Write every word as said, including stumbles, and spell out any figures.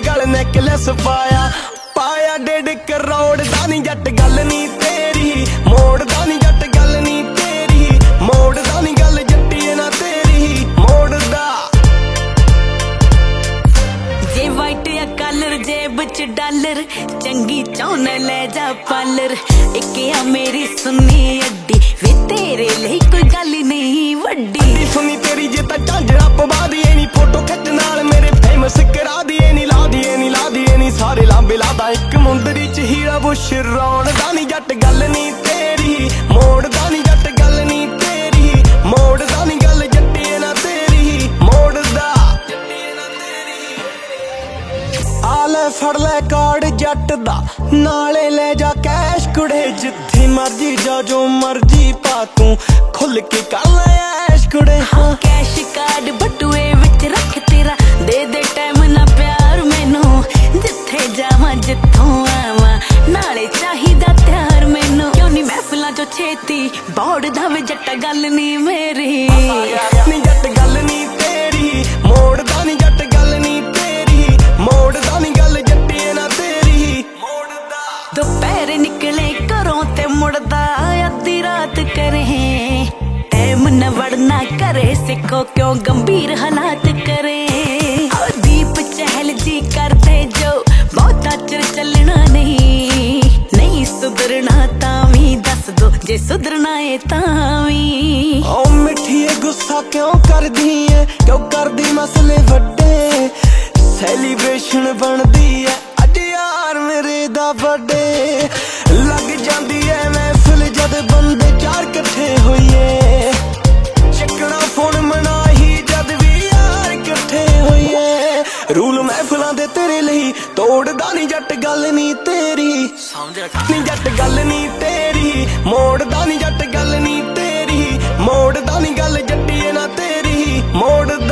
गल नेकलेस पाया पाया डेढ़ करोड़ दा नी जट गल नी तेरी मोड़ दा नी जट गल नी तेरी मोड़ दा नी गल जट्टी ना तेरी मोड़ दा जे वाइट या कलर जेब च डॉलर चंगी चौन ले जा पालर एक या मेरी सुनी अड्डी वे तेरे लिए कोई गल नहीं वड्डी सुनी तेरी जे ता झांझड़ा पवा दिए नी फोटो खिच नाल मेरे फेमस करा दिए नी ला दिए नी ला दिए नी सारे लांबे लादा एक मुंदरी च हीरा बुश रौन दा नी जट गल नी तेरी मोड़ दा नी जट गल नी तेरी मोड़ दा नी गल जट्टी ना तेरी मोड़ दा आले फड़ ले कार्ड जट दा नाले ले जा कैश कुड़े जिथे मर्जी जा जो मर्जी पा तू खुल के कर ले ऐश कुड़े हाँ कैश कार्ड बटुए विच रख तेरा दे दे टाइम ना प्यार मैनू जिथे जावां जिथों आवां नाले चाहिदा त्यार मैनू क्यों नी महफिलां चो छेती बौड़ दा वे जट्टा गल नी मेरी नी जट गल नी तेरी मोड़ दा नी जट गल नी तेरी मोड़ दा नी गल जट्टी ना तेरी मोड़ दा दोपहर निकले घरों ते मुड़दा अद्धी रात करे टाइम न वड़ना करे सिखो क्यों गंभीर हालात करे दीप चहल जी करते जो बहुता चिर चलना नहीं नहीं सुधरना तावी दस दो जे सुधरना है तावी ओ मिठिए गुस्सा क्यों कर दी है क्यों कर दी मसले वड्डे सेलिब्रेशन बनदी है अज यार मेरे दा बर्थडे लग जांदी है महफिल जद बंदे चार इकट्ठे होइए चकना फोन मना ही जद भी यार इकट्ठे होइए रूल महफिलां दे तेरे ਲਈ ਤੋੜਦਾ ਨੀ ਜੱਟ ਗੱਲ ਨੀ ਤੇਰੀ ਸਮਝ ਰੱਖ ਨੀ ਜੱਟ ਗੱਲ ਨੀ ਤੇਰੀ ਮੋੜਦਾ ਨੀ ਜੱਟ ਗੱਲ ਨੀ ਤੇਰੀ ਮੋੜਦਾ ਨੀ ਗੱਲ ਜੱਟੀ ਨਾ ਤੇਰੀ ਮੋੜਦਾ